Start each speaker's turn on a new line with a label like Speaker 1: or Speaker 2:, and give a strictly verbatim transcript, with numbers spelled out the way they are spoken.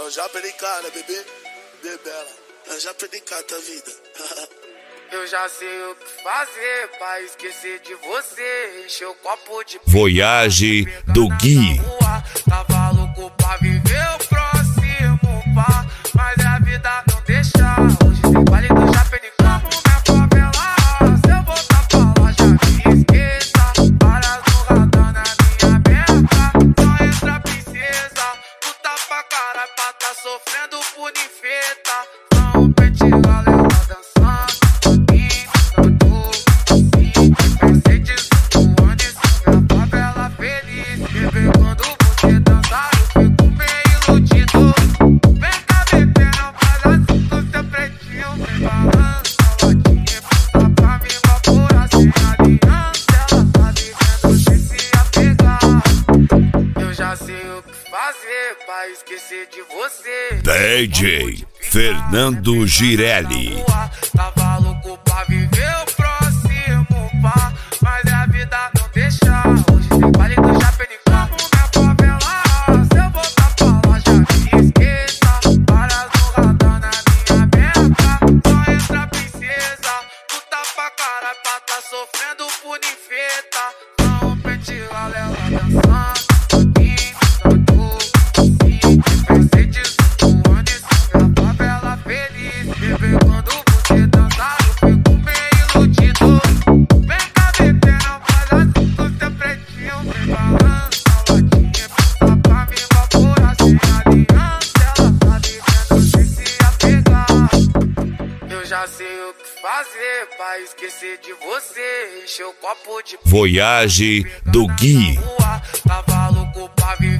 Speaker 1: Eu já perdi cara, bebê, bebela. Eu já perdi cara da vida.
Speaker 2: Eu já sei o que fazer pra esquecer de você. Encher o copo de
Speaker 3: Voyage do Gui.
Speaker 2: Tava louco pra viver o próximo pá, mas a vida não deixa. Hoje tem baile do Japenicão, minha favela. Se eu voltar pra lá, já me esqueça. Para do radar na minha meta. Só entra princesa, luta pra cara pra tá sofrendo por ninfeta. São pente galera dançando. Pra esquecer de você.
Speaker 3: D J Fernando Girelli.
Speaker 2: Tava louco pra viver o próximo pá, mas a vida não deixa. Hoje tem baile do Japenicão, minha favela. Se eu voltar pra lá, já me esqueça. Para do radar na minha meta. Só entra princesa, luta pra cara pra tá sofrendo por ninfeta. Não pente galera dançando. Já sei o que fazer pra esquecer de você. Encher o copo de
Speaker 3: Voyage do Gui.
Speaker 2: Tava louco pra viver